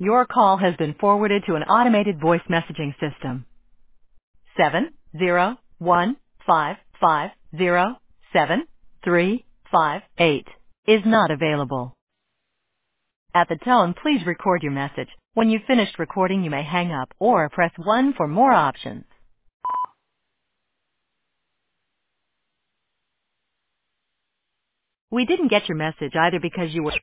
Your call has been forwarded to an automated voice messaging system. 701550738 is not available. At the tone, please record your message. When you've finished recording, you may hang up or press 1 for more options. We didn't get your message either because you were